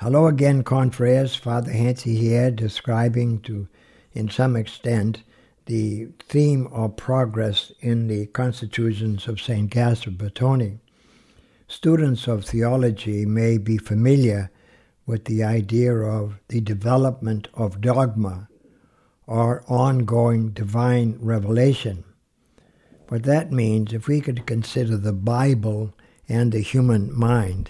Hello again, confreres. Father Hancy here, describing in some extent, the theme of progress in the Constitutions of St. Gaspar Bertoni. Students of theology may be familiar with the idea of the development of dogma or ongoing divine revelation. What that means, if we could consider the Bible and the human mind,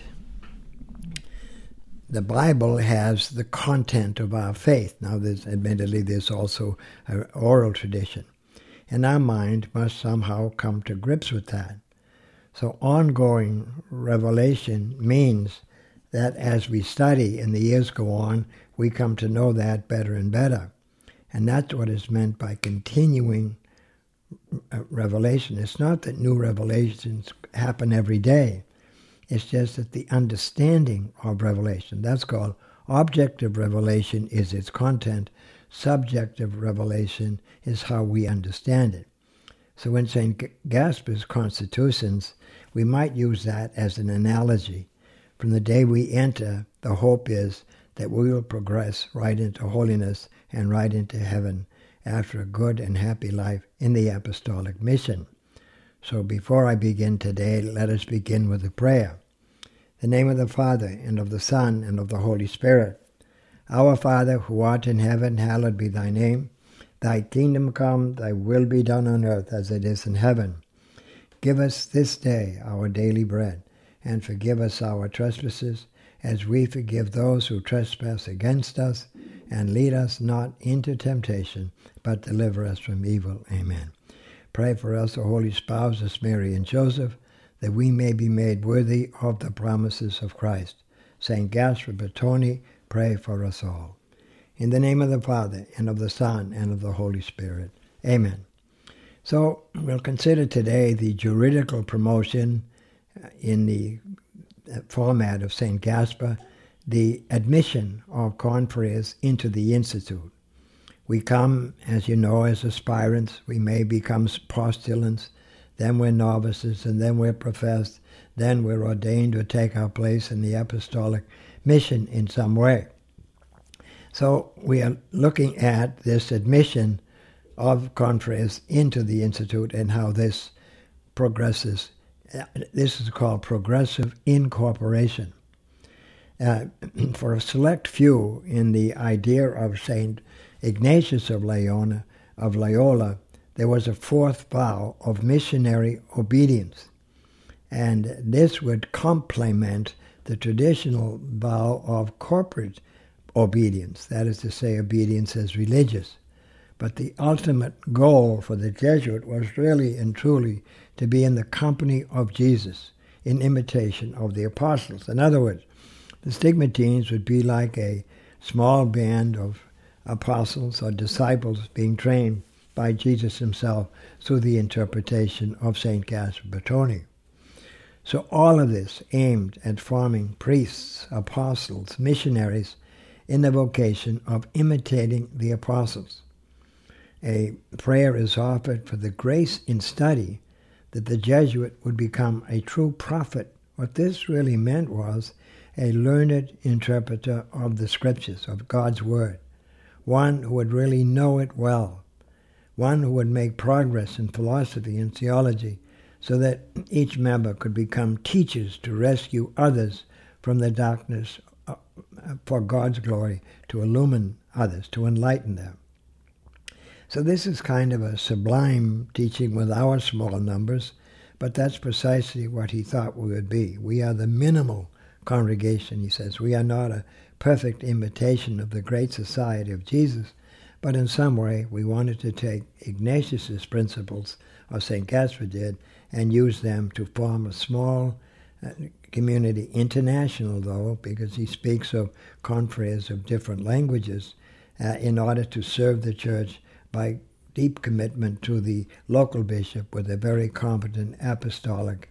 the Bible has the content of our faith. Now, there's also an oral tradition. And our mind must somehow come to grips with that. So ongoing revelation means that as we study and the years go on, we come to know that better and better. And that's what is meant by continuing revelation. It's not that new revelations happen every day. It's just that the understanding of revelation, that's called objective revelation, is its content. Subjective revelation is how we understand it. So in St. Gaspar's Constitutions, we might use that as an analogy. From the day we enter, the hope is that we will progress right into holiness and right into heaven after a good and happy life in the apostolic mission. So before I begin today, let us begin with a prayer. In the name of the Father, and of the Son, and of the Holy Spirit. Our Father, who art in heaven, hallowed be thy name. Thy kingdom come, thy will be done on earth as it is in heaven. Give us this day our daily bread, and forgive us our trespasses, as we forgive those who trespass against us, and lead us not into temptation, but deliver us from evil. Amen. Pray for us, O holy spouses, Mary and Joseph, that we may be made worthy of the promises of Christ. St. Gaspar Bertoni, pray for us all. In the name of the Father, and of the Son, and of the Holy Spirit. Amen. So we'll consider today the juridical promotion in the format of St. Gaspar, the admission of confreres into the Institute. We come, as you know, as aspirants. We may become postulants, then we're novices, and then we're professed, then we're ordained to take our place in the apostolic mission in some way. So we are looking at this admission of confreres into the Institute and how this progresses. This is called progressive incorporation. For a select few in the idea of St. Ignatius of Loyola, there was a fourth vow of missionary obedience. And this would complement the traditional vow of corporate obedience, that is to say, obedience as religious. But the ultimate goal for the Jesuit was really and truly to be in the company of Jesus, in imitation of the apostles. In other words, the stigmatines would be like a small band of apostles or disciples being trained by Jesus himself through the interpretation of St. Gaspar Bertoni. So all of this aimed at forming priests, apostles, missionaries in the vocation of imitating the apostles. A prayer is offered for the grace in study that the Jesuit would become a true prophet. What this really meant was a learned interpreter of the Scriptures, of God's Word, one who would really know it well, one who would make progress in philosophy and theology so that each member could become teachers to rescue others from the darkness for God's glory, to illumine others, to enlighten them. So this is kind of a sublime teaching with our small numbers, but that's precisely what he thought we would be. We are the minimal congregation, he says. We are not a perfect imitation of the great society of Jesus, but in some way we wanted to take Ignatius's principles, or St. Gaspar did, and use them to form a small community, international though, because he speaks of confreres of different languages, in order to serve the church by deep commitment to the local bishop with a very competent apostolic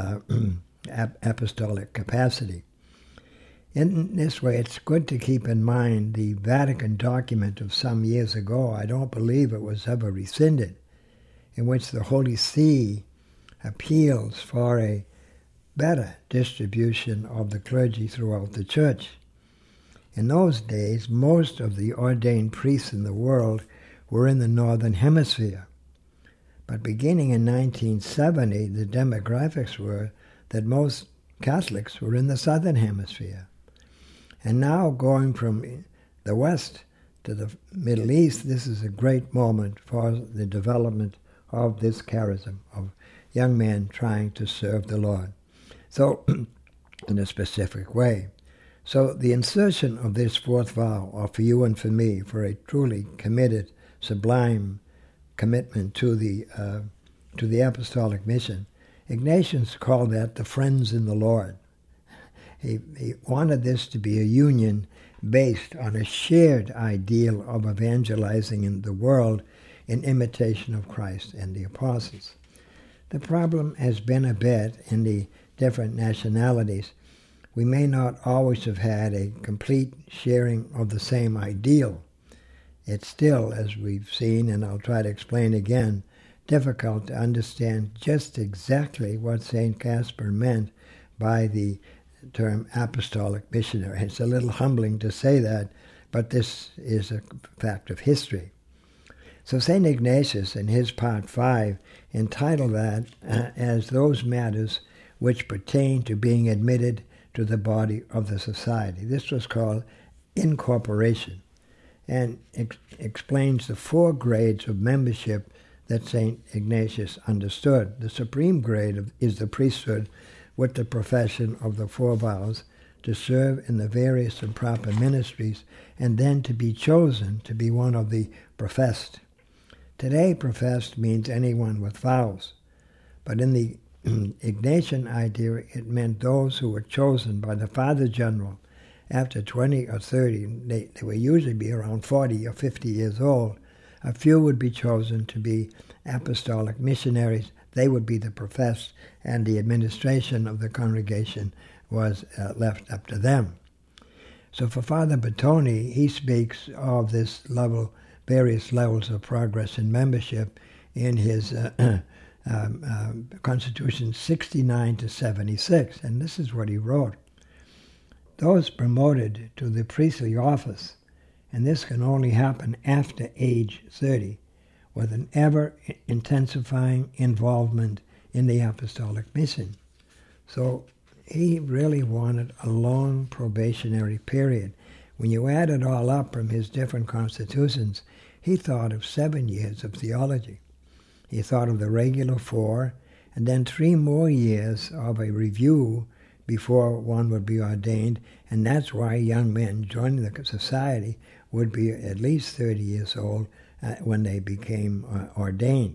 capacity. In this way, it's good to keep in mind the Vatican document of some years ago, I don't believe it was ever rescinded, in which the Holy See appeals for a better distribution of the clergy throughout the church. In those days, most of the ordained priests in the world were in the Northern Hemisphere. But beginning in 1970, the demographics were that most Catholics were in the Southern Hemisphere. And now going from the West to the Middle East, this is a great moment for the development of this charism of young men trying to serve the Lord. So, in a specific way. So the insertion of this fourth vow are for you and for me, for a truly committed, sublime commitment to the apostolic mission. Ignatius called that the friends in the Lord. He wanted this to be a union based on a shared ideal of evangelizing in the world in imitation of Christ and the apostles. The problem has been a bit in the different nationalities. We may not always have had a complete sharing of the same ideal. It's still, as we've seen, and I'll try to explain again, difficult to understand just exactly what St. Caspar meant by the term apostolic missionary. It's a little humbling to say that, but this is a fact of history. So St. Ignatius, in his part 5, entitled that as those matters which pertain to being admitted to the body of the society. This was called incorporation, and explains the 4 grades of membership that St. Ignatius understood. The supreme grade is the priesthood with the profession of the 4 vows to serve in the various and proper ministries, and then to be chosen to be one of the professed. Today, professed means anyone with vows, but in the Ignatian idea, it meant those who were chosen by the Father General after 20 or 30. They would usually be around 40 or 50 years old. A few would be chosen to be apostolic missionaries. They would be the professed, and the administration of the congregation was left up to them. So for Father Bertone, he speaks of this level, various levels of progress in membership in his Constitution 69 to 76, and this is what he wrote. Those promoted to the priestly office, and this can only happen after age 30, with an ever-intensifying involvement in the apostolic mission. So he really wanted a long probationary period. When you add it all up from his different constitutions, he thought of 7 years of theology. He thought of the regular 4, and then 3 more years of a review before one would be ordained, and that's why young men joining the society would be at least 30 years old when they became ordained.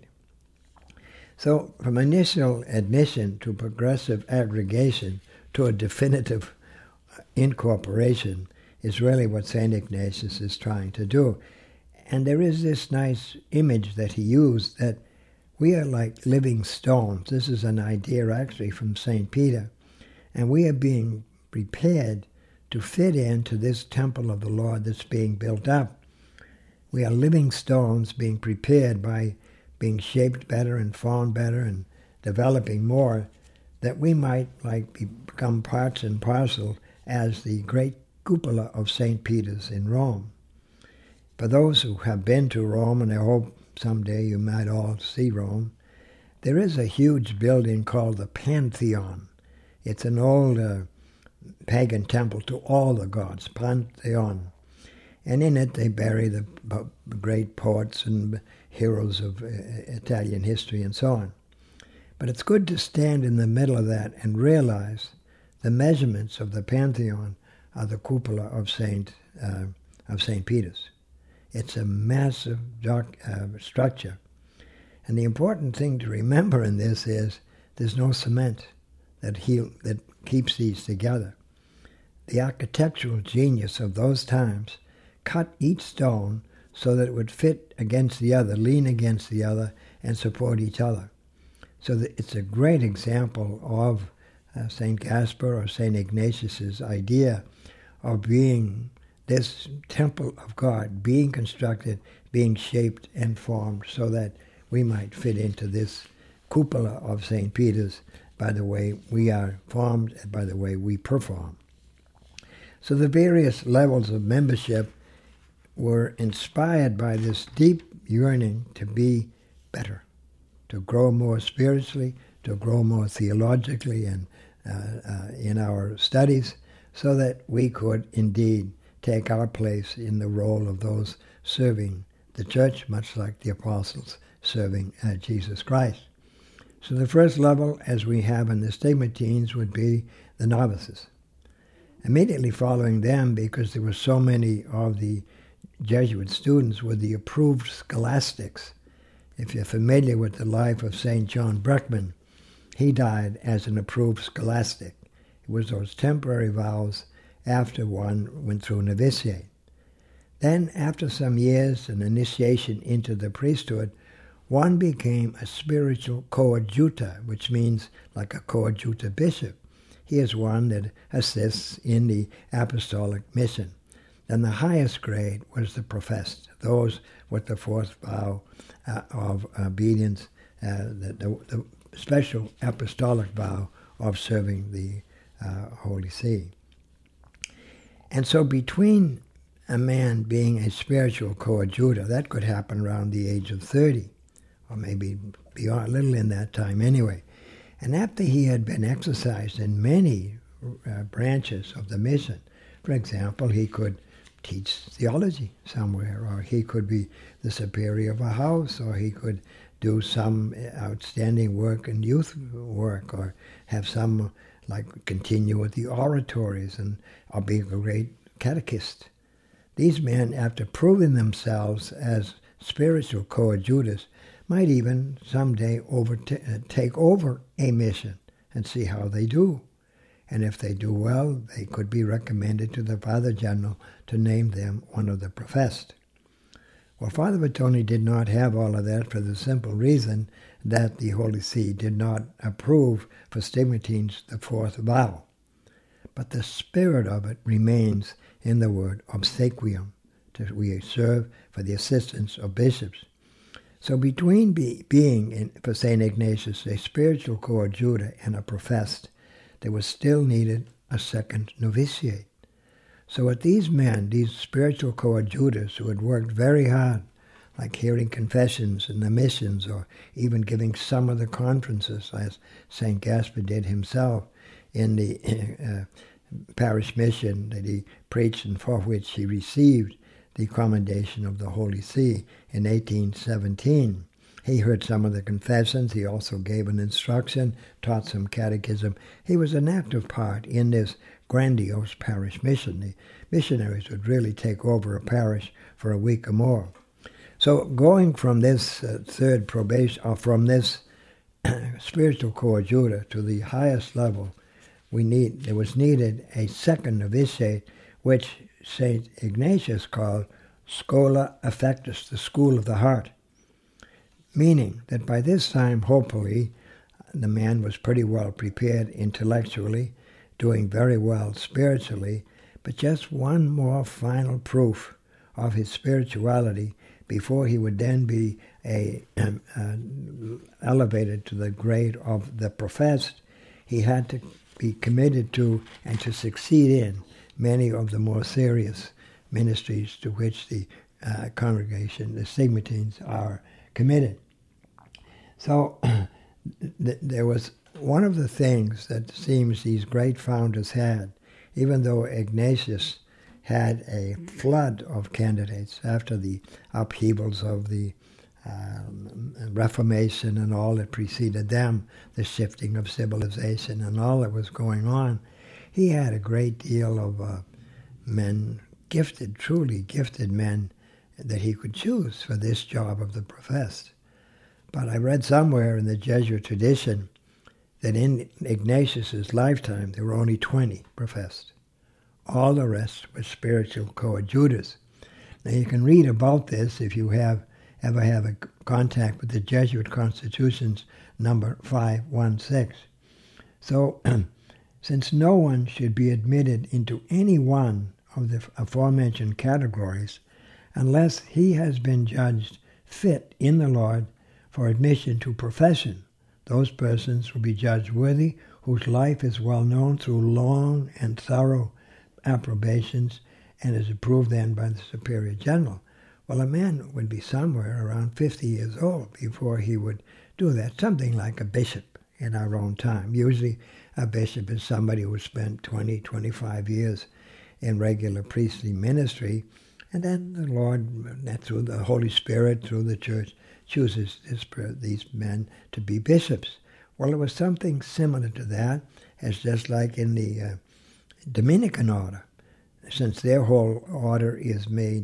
So from initial admission to progressive aggregation to a definitive incorporation is really what St. Ignatius is trying to do. And there is this nice image that he used that we are like living stones. This is an idea actually from St. Peter. And we are being prepared to fit into this temple of the Lord that's being built up. We are living stones being prepared by being shaped better and formed better and developing more, that we might become parts and parcel as the great cupola of St. Peter's in Rome. For those who have been to Rome, and I hope someday you might all see Rome, there is a huge building called the Pantheon. It's an old pagan temple to all the gods, Pantheon. And in it they bury the great poets and heroes of Italian history and so on. But it's good to stand in the middle of that and realize the measurements of the Pantheon are the cupola of St. Peter's. It's a massive structure. And the important thing to remember in this is there's no cement that keeps these together. The architectural genius of those times cut each stone so that it would fit against the other, lean against the other, and support each other. So that it's a great example of St. Caspar or St. Ignatius's idea of being this temple of God, being constructed, being shaped and formed so that we might fit into this cupola of St. Peter's by the way we are formed and by the way we perform. So the various levels of membership were inspired by this deep yearning to be better, to grow more spiritually, to grow more theologically and in our studies, so that we could indeed take our place in the role of those serving the church, much like the apostles serving Jesus Christ. So the first level, as we have in the stigmatines, would be the novices. Immediately following them, because there were so many of the Jesuit students, were the approved scholastics. If you're familiar with the life of St. John Breckman, he died as an approved scholastic. It was those temporary vows after one went through novitiate. Then, after some years, an initiation into the priesthood, one became a spiritual coadjutor, which means like a coadjutor bishop. He is one that assists in the apostolic mission. Then the highest grade was the professed, those with the fourth vow of obedience, the special apostolic vow of serving the Holy See. And so between a man being a spiritual coadjutor, that could happen around the age of 30, or maybe beyond, a little in that time anyway. And after he had been exercised in many branches of the mission, for example, he could teach theology somewhere, or he could be the superior of a house, or he could do some outstanding work in youth work, or have some, like, continue with the oratories, or be a great catechist. These men, after proving themselves as spiritual coadjutors, might even someday take over a mission and see how they do. And if they do well, they could be recommended to the Father General to name them one of the professed. Well, Father Bertone did not have all of that for the simple reason that the Holy See did not approve for stigmatines the fourth vow. But the spirit of it remains in the word obsequium, that we serve for the assistance of bishops. So between being, for St. Ignatius, a spiritual coadjutor and a professed, there was still needed a second novitiate. So with these men, these spiritual coadjutors who had worked very hard, like hearing confessions in the missions, or even giving some of the conferences, as St. Gaspar did himself in the parish mission that he preached and for which he received the commendation of the Holy See in 1817. He heard some of the confessions. He also gave an instruction, taught some catechism. He was an active part in this grandiose parish mission. The missionaries would really take over a parish for a week or more. So going from this third probation, or from this spiritual coadjutor to the highest level, there was needed a second novitiate, which St. Ignatius called Schola Affectus, the school of the heart, meaning that by this time, hopefully, the man was pretty well prepared intellectually, doing very well spiritually, but just one more final proof of his spirituality before he would then be elevated to the grade of the professed. He had to be committed to and to succeed in many of the more serious ministries to which the congregation, the stigmatines, are committed. So there was one of the things that seems these great founders had, even though Ignatius had a flood of candidates after the upheavals of the Reformation and all that preceded them, the shifting of civilization and all that was going on. He had a great deal of men, gifted, truly gifted men, that he could choose for this job of the professed. But I read somewhere in the Jesuit tradition that in Ignatius's lifetime there were only 20 professed. All the rest were spiritual coadjutors. Now you can read about this if you ever have a contact with the Jesuit Constitutions number 516. So since no one should be admitted into any one of the aforementioned categories unless he has been judged fit in the Lord for admission to profession, those persons will be judged worthy whose life is well known through long and thorough approbations and is approved then by the superior general. Well, a man would be somewhere around 50 years old before he would do that, something like a bishop in our own time. Usually a bishop is somebody who spent 20, 25 years in regular priestly ministry, and then the Lord, through the Holy Spirit, through the church, chooses these men to be bishops. Well, it was something similar to that, as just like in the Dominican order. Since their whole order is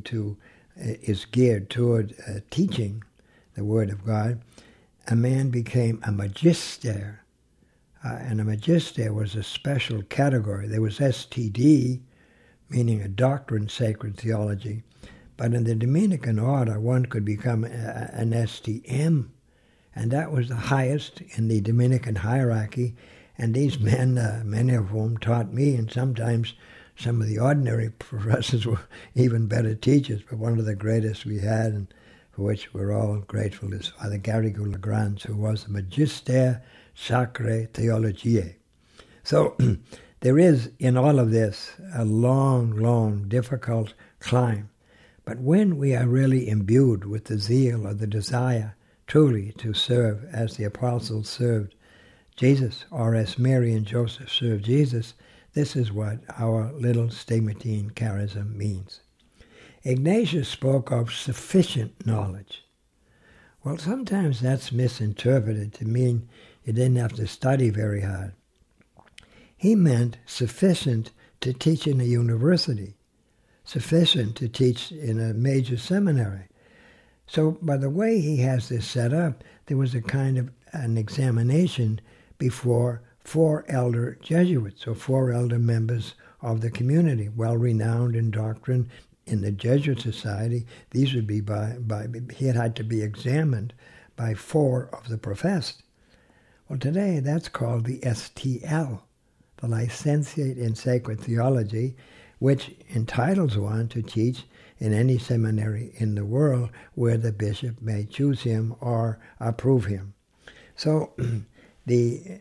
geared toward teaching the Word of God, a man became a magister, and a magister was a special category. There was STD, meaning a doctrine, sacred theology, but in the Dominican order, one could become an STM, and that was the highest in the Dominican hierarchy. And these men, many of whom taught me, and sometimes some of the ordinary professors were even better teachers, but one of the greatest we had, and for which we're all grateful, is Father Garrigou Lagrange, who was the Magister Sacrae Theologiae. So there is, in all of this, a long, long, difficult climb. But when we are really imbued with the zeal or the desire truly to serve as the apostles served Jesus, or as Mary and Joseph served Jesus, this is what our little stigmatine charism means. Ignatius spoke of sufficient knowledge. Well, sometimes that's misinterpreted to mean you didn't have to study very hard. He meant sufficient to teach in a university, sufficient to teach in a major seminary. So by the way he has this set up, there was a kind of an examination before 4 elder Jesuits, or 4 elder members of the community, well-renowned in doctrine in the Jesuit Society. These would be he had to be examined by 4 of the professed. Well, today that's called the STL, the Licentiate in Sacred Theology, which entitles one to teach in any seminary in the world where the bishop may choose him or approve him. So the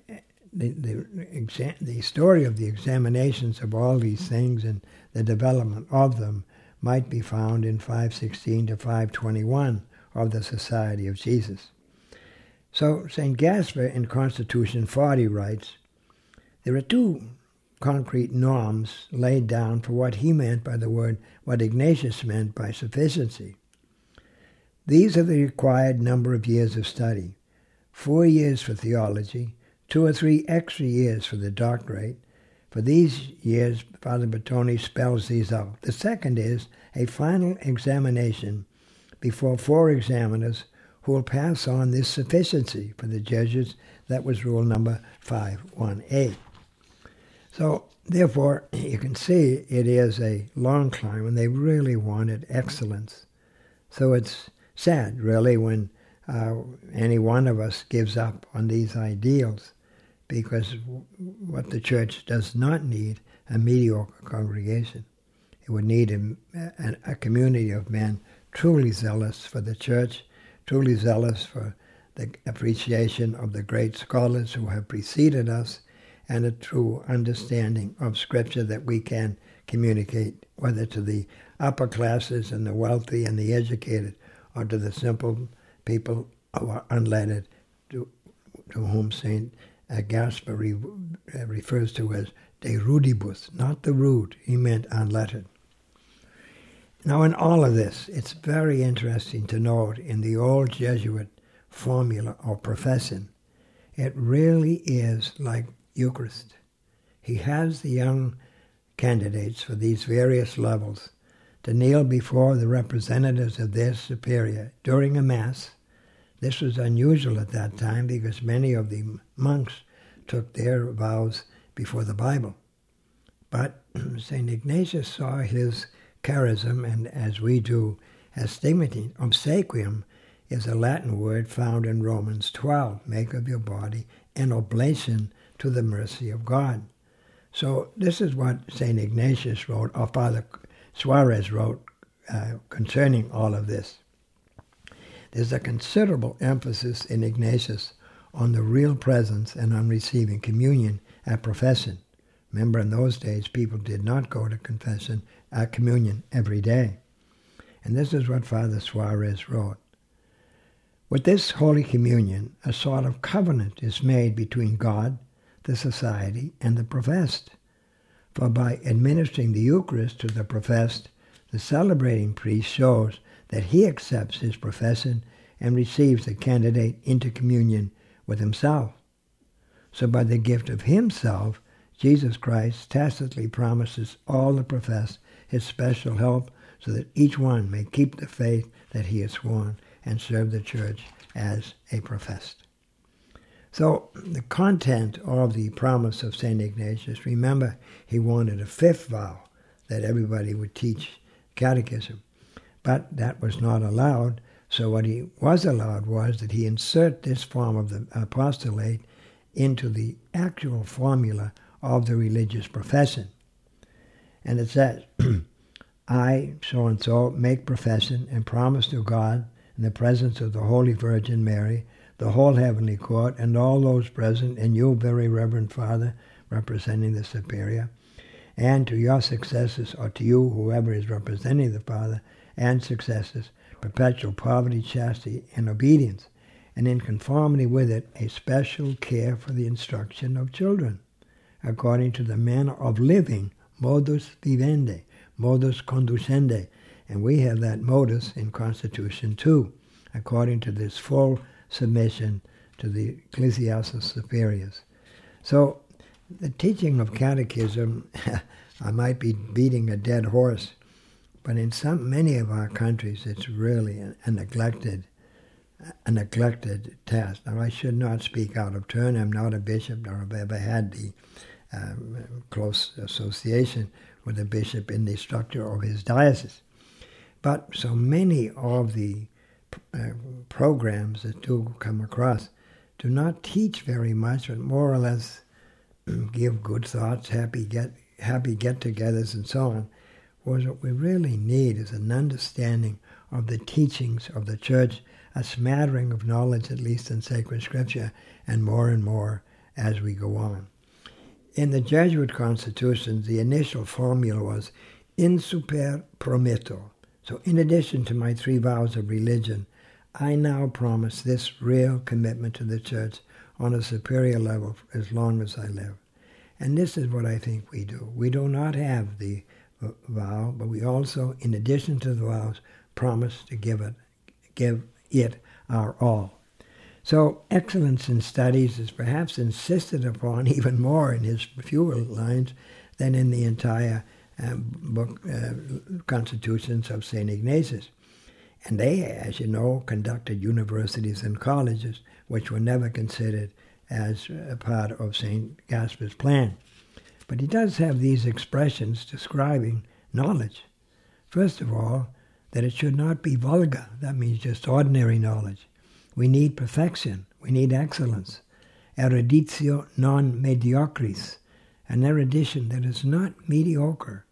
story of the examinations of all these things and the development of them might be found in 516 to 521 of the Society of Jesus. So St. Gaspar in Constitution 40 writes, there are 2 concrete norms laid down for what he meant by the word, what Ignatius meant by sufficiency. These are the required number of years of study: 4 years for theology, 2 or 3 extra years for the doctorate. For these years, Father Bertoni spells these out. The second is a final examination before 4 examiners who will pass on this sufficiency for the Jesuits. That was rule number 518. So, therefore, you can see it is a long climb, and they really wanted excellence. So it's sad, really, when any one of us gives up on these ideals, because what the church does not need, a mediocre congregation. It would need a community of men truly zealous for the church, truly zealous for the appreciation of the great scholars who have preceded us, and a true understanding of Scripture that we can communicate, whether to the upper classes and the wealthy and the educated, or to the simple people who are unlettered, to whom St. Gaspar refers to as de rudibus, not the rude. He meant unlettered. Now, in all of this, it's very interesting to note in the old Jesuit formula or profession, it really is like Eucharist. He has the young candidates for these various levels to kneel before the representatives of their superior during a Mass. This was unusual at that time because many of the monks took their vows before the Bible. But St. Ignatius saw his charism, and as we do, as stigmatine. Obsequium is a Latin word found in Romans 12. Make of your body an oblation to the mercy of God. So this is what St. Ignatius wrote, or Father Suarez wrote, concerning all of this. There's a considerable emphasis in Ignatius on the real presence and on receiving communion at profession. Remember, in those days, people did not go to communion every day. And this is what Father Suarez wrote. With this Holy Communion, a sort of covenant is made between God, the society, and the professed. For by administering the Eucharist to the professed, the celebrating priest shows that he accepts his profession and receives the candidate into communion with himself. So by the gift of himself, Jesus Christ tacitly promises all the professed his special help so that each one may keep the faith that he has sworn and serve the church as a professed. So the content of the promise of St. Ignatius, remember, he wanted a fifth vow that everybody would teach catechism. But that was not allowed, so what he was allowed was that he insert this form of the apostolate into the actual formula of the religious profession. And it says, I, so-and-so, make profession and promise to God in the presence of the Holy Virgin Mary, the whole heavenly court, and all those present, and you, very reverend Father, representing the Superior, and to your successors, or to you, whoever is representing the Father, and successors, perpetual poverty, chastity, and obedience, and in conformity with it, a special care for the instruction of children, according to the manner of living, modus vivendi, modus conducendi, and we have that modus in Constitution too, according to this full submission to the ecclesiastical superiors. So the teaching of catechism, I might be beating a dead horse, but in many of our countries it's really a neglected task. Now I should not speak out of turn. I'm not a bishop, nor have ever had the close association with a bishop in the structure of his diocese. But so many of the programs that do come across do not teach very much, but more or less give good thoughts, happy get-togethers, and so on. Whereas what we really need is an understanding of the teachings of the Church, a smattering of knowledge, at least in sacred scripture, and more as we go on. In the Jesuit constitutions, the initial formula was in super prometto. So in addition to my 3 vows of religion, I now promise this real commitment to the Church on a superior level as long as I live. And this is what I think we do. We do not have the vow, but we also, in addition to the vows, promise to give it our all. So excellence in studies is perhaps insisted upon even more in his fewer lines than in the entire book, Constitutions of St. Ignatius. And they, as you know, conducted universities and colleges, which were never considered as a part of St. Gaspar's plan. But he does have these expressions describing knowledge. First of all, that it should not be vulgar. That means just ordinary knowledge. We need perfection. We need excellence. Eruditio non mediocris. An erudition that is not mediocre.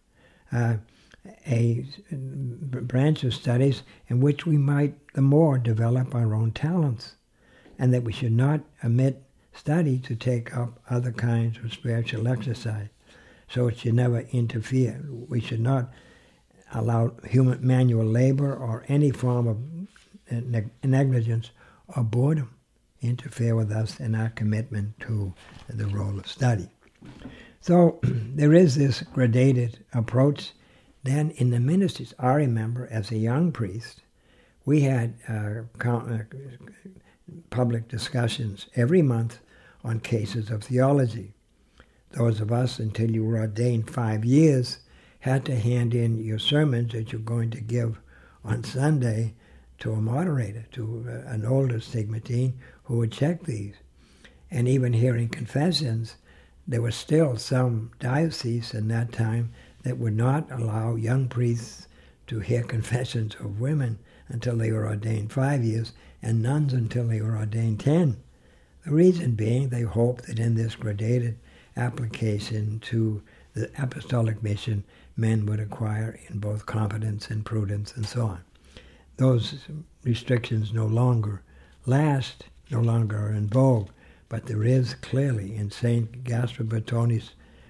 A branch of studies in which we might the more develop our own talents, and that we should not omit study to take up other kinds of spiritual exercise. So it should never interfere. We should not allow human manual labor or any form of negligence or boredom interfere with us in our commitment to the role of study. So there is this gradated approach. Then in the ministries, I remember as a young priest, we had public discussions every month on cases of theology. Those of us, until you were ordained 5 years, had to hand in your sermons that you're going to give on Sunday to a moderator, to an older stigmatine who would check these. And even hearing confessions, there were still some dioceses in that time that would not allow young priests to hear confessions of women until they were ordained 5 years, and nuns until they were ordained 10. The reason being they hoped that in this gradated application to the apostolic mission, men would acquire in both competence and prudence and so on. Those restrictions no longer last, no longer are in vogue, but there is clearly in St. Gaspar Bertoni's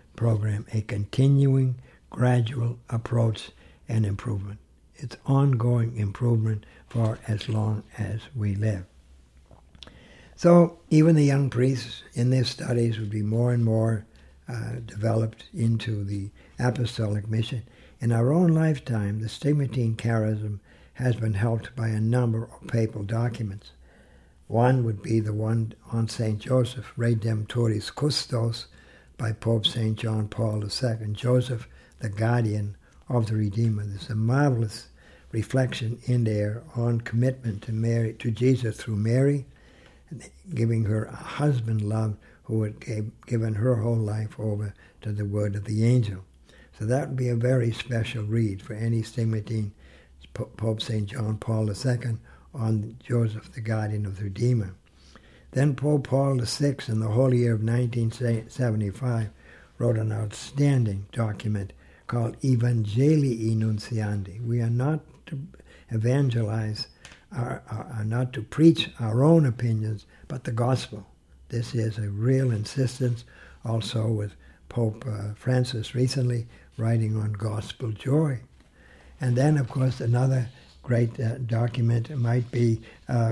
program, a continuing, gradual approach and improvement. It's ongoing improvement for as long as we live. So even the young priests in their studies would be more and more developed into the apostolic mission. In our own lifetime, the Stigmatine Charism has been helped by a number of papal documents. One would be the one on St. Joseph, Redemptoris Custos, by Pope St. John Paul II, Joseph, the guardian of the Redeemer. There's a marvelous reflection in there on commitment to Mary, to Jesus through Mary, giving her a husband love who had given her whole life over to the word of the angel. So that would be a very special read for any Stigmatine, Pope St. John Paul II, on Joseph, the guardian of the Redeemer. Then Pope Paul VI, in the holy year of 1975, wrote an outstanding document called Evangelii Nuntiandi. We are not to evangelize, are not to preach our own opinions, but the gospel. This is a real insistence, also with Pope Francis recently writing on gospel joy. And then, of course, another great document might be,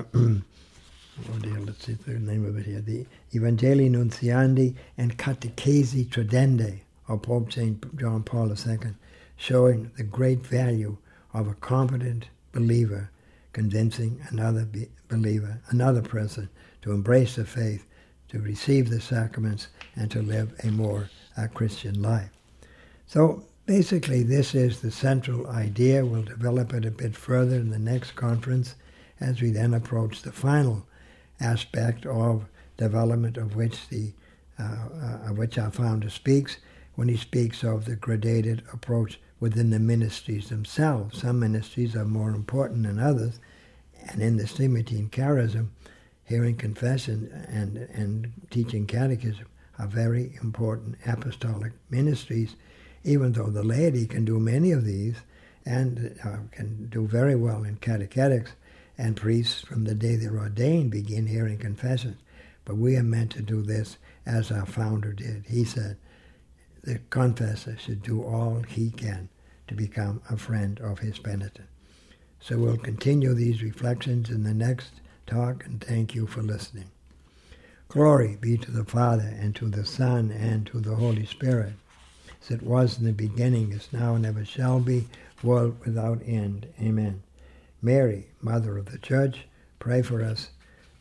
let's see the name of it here, the Evangelii Nuntiandi and Catechesi Tradendae of Pope St. John Paul II, showing the great value of a competent believer convincing another believer, another person, to embrace the faith, to receive the sacraments, and to live a more Christian life. So basically, this is the central idea. We'll develop it a bit further in the next conference as we then approach the final aspect of development of which our founder speaks, when he speaks of the gradated approach within the ministries themselves. Some ministries are more important than others, and in the Stigmatine Charism, hearing confession and teaching catechism are very important apostolic ministries, even though the laity can do many of these and can do very well in catechetics, and priests from the day they're ordained begin hearing confessions. But we are meant to do this as our founder did. He said the confessor should do all he can to become a friend of his penitent. So we'll continue these reflections in the next talk, and thank you for listening. Glory be to the Father, and to the Son, and to the Holy Spirit, as it was in the beginning, is now, and ever shall be, world without end. Amen. Mary, Mother of the Church, pray for us.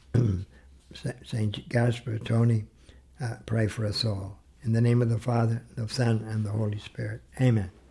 St. Gaspar Tony, pray for us all. In the name of the Father, the Son, and the Holy Spirit. Amen.